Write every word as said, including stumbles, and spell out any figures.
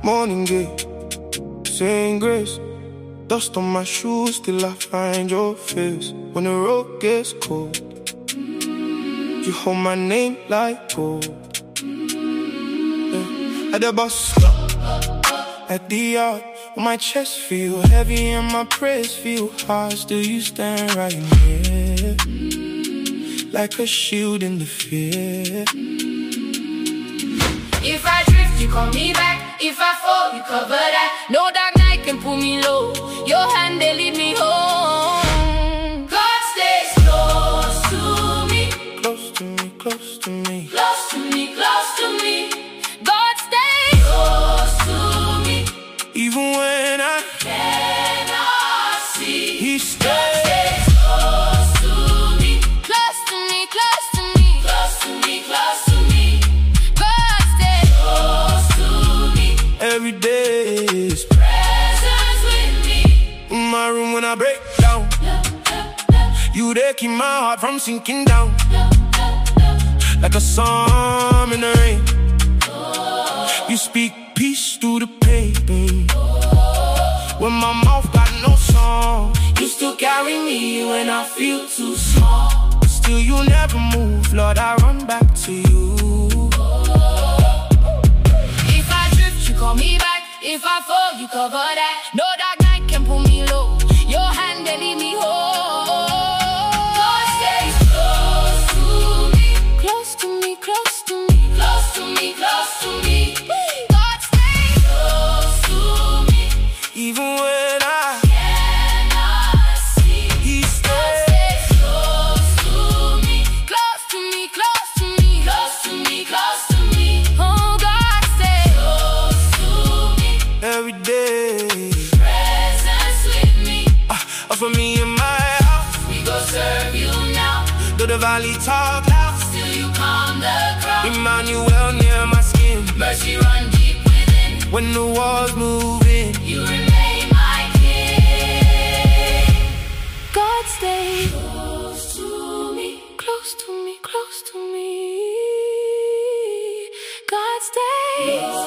Morning gate, saying grace. Dust on my shoes, still I find your face. When the road gets cold, you hold my name like gold. Yeah. At the bus stop, at the yard, when my chest feel heavy and my prayers feel hard, still you stand right here, like a shield in the fear. If I drift, you call me back. If I fall, you cover that. No dark night can pull me low. Your hand, they lead me home. God stays close to me. Close to me, close to me. Close to me, close to me. God stays close to me. Even when I cannot see, He stays. Close to me. Close to me, close to me. Close to me, close to me. God stays close to me. Every day is Presence with me. in my room when I break down. You there keep my heart from sinking down, like a psalm in the rain. You speak peace through the pain. When my mouth got no song, You still carry me when I feel too small. still you never move, Lord, I run back to you. If I drift, you call me back. If I fall, you cover that. No dark night can pull me low. Your hand, they lead me home. God stays close to me. Close to me, close to me. Close to me, close to me. God stays close to me. Even when I Cannot see. He God stays. stays close to me. Close to me, close to me. Close to me, close to me. Oh, God stays close to me. Every day Presence with me. uh, for me and my house. We go serve you now. Though the valley talk loud, Still you calm the crowd. Emmanuel near my skin. Mercy run deep within. When the walls moving, You remain my king. God stay close to me. Close to me, close to me. God stay